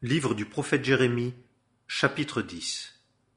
Livre du prophète Jérémie, chapitre 10.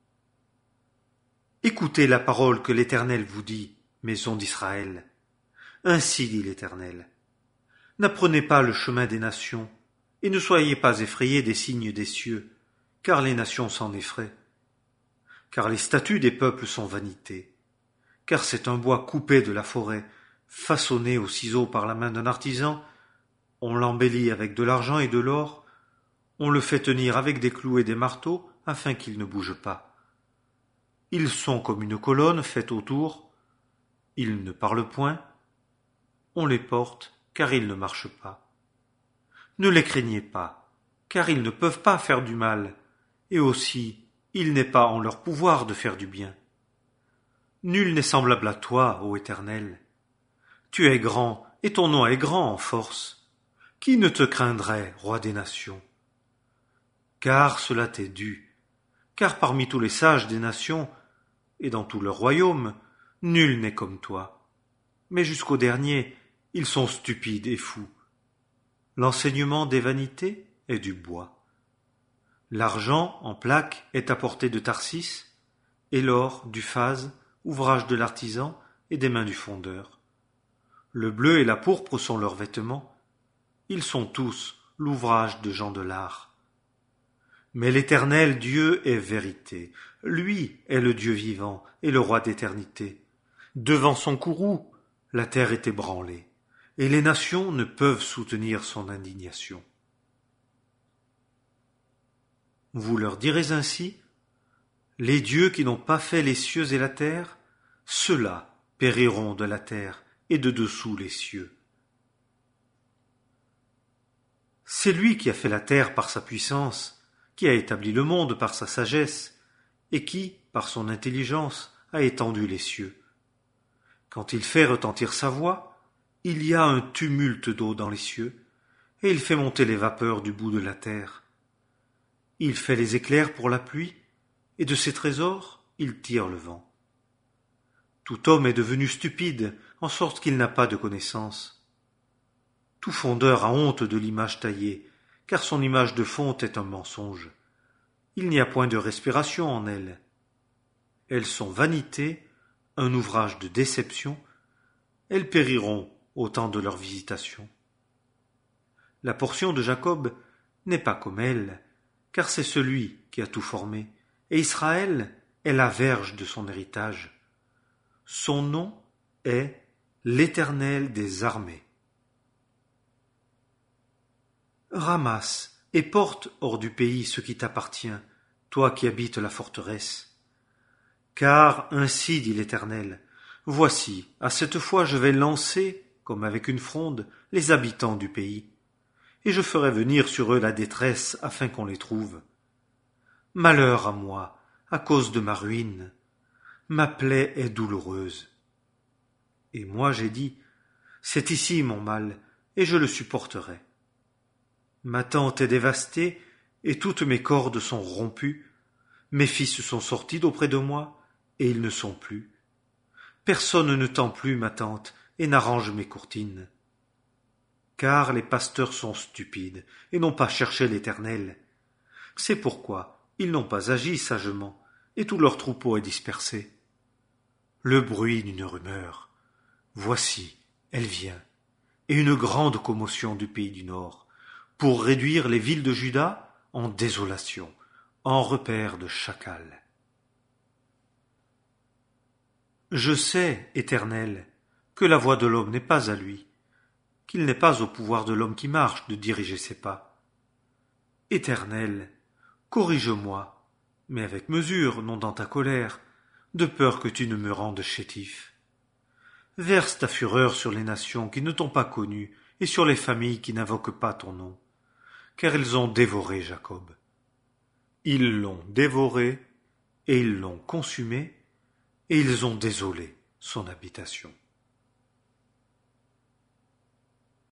Écoutez la parole que l'Éternel vous dit, maison d'Israël. Ainsi dit l'Éternel. N'apprenez pas le chemin des nations, et ne soyez pas effrayés des signes des cieux, car les nations s'en effraient. Car les statues des peuples sont vanité, car c'est un bois coupé de la forêt, façonné au ciseau par la main d'un artisan, on l'embellit avec de l'argent et de l'or, on le fait tenir avec des clous et des marteaux, afin qu'il ne bouge pas. Ils sont comme une colonne faite autour, ils ne parlent point, on les porte, car ils ne marchent pas. Ne les craignez pas, car ils ne peuvent pas faire du mal, et aussi il n'est pas en leur pouvoir de faire du bien. Nul n'est semblable à toi, ô Éternel. Tu es grand, et ton nom est grand en force. Qui ne te craindrait, roi des nations? Car cela t'est dû, car parmi tous les sages des nations, et dans tout leur royaume, nul n'est comme toi. Mais jusqu'au dernier, ils sont stupides et fous. L'enseignement des vanités est du bois. L'argent en plaques est apporté de Tarsis, et l'or du phase, ouvrage de l'artisan et des mains du fondeur. Le bleu et la pourpre sont leurs vêtements. Ils sont tous l'ouvrage de gens de l'art. Mais l'Éternel Dieu est vérité. Lui est le Dieu vivant et le roi d'éternité. Devant son courroux, la terre est ébranlée, et les nations ne peuvent soutenir son indignation. Vous leur direz ainsi, les dieux qui n'ont pas fait les cieux et la terre, ceux-là périront de la terre et de dessous les cieux. C'est lui qui a fait la terre par sa puissance, qui a établi le monde par sa sagesse, et qui, par son intelligence, a étendu les cieux. Quand il fait retentir sa voix, il y a un tumulte d'eau dans les cieux, et il fait monter les vapeurs du bout de la terre. Il fait les éclairs pour la pluie, et de ses trésors, il tire le vent. Tout homme est devenu stupide, en sorte qu'il n'a pas de connaissance. Tout fondeur a honte de l'image taillée, car son image de fonte est un mensonge. Il n'y a point de respiration en elles. Elles sont vanité, un ouvrage de déception. Elles périront au temps de leur visitation. La portion de Jacob n'est pas comme elle, car c'est celui qui a tout formé, et Israël est la verge de son héritage. Son nom est l'Éternel des armées. Ramasse et porte hors du pays ce qui t'appartient, toi qui habites la forteresse. Car ainsi dit l'Éternel, voici, à cette fois je vais lancer, comme avec une fronde, les habitants du pays, et je ferai venir sur eux la détresse afin qu'on les trouve. Malheur à moi, à cause de ma ruine, ma plaie est douloureuse. Et moi j'ai dit, c'est ici mon mal, et je le supporterai. Ma tente est dévastée, et toutes mes cordes sont rompues. Mes fils sont sortis d'auprès de moi, et ils ne sont plus. Personne ne tend plus ma tente, et n'arrange mes courtines. Car les pasteurs sont stupides, et n'ont pas cherché l'Éternel. C'est pourquoi ils n'ont pas agi sagement, et tout leur troupeau est dispersé. Le bruit d'une rumeur. Voici, elle vient, et une grande commotion du pays du Nord, pour réduire les villes de Juda en désolation, en repère de chacal. Je sais, Éternel, que la voie de l'homme n'est pas à lui, qu'il n'est pas au pouvoir de l'homme qui marche de diriger ses pas. Éternel, corrige-moi, mais avec mesure, non dans ta colère, de peur que tu ne me rendes chétif. Verse ta fureur sur les nations qui ne t'ont pas connu et sur les familles qui n'invoquent pas ton nom, car ils ont dévoré Jacob. Ils l'ont dévoré, et ils l'ont consumé, et ils ont désolé son habitation.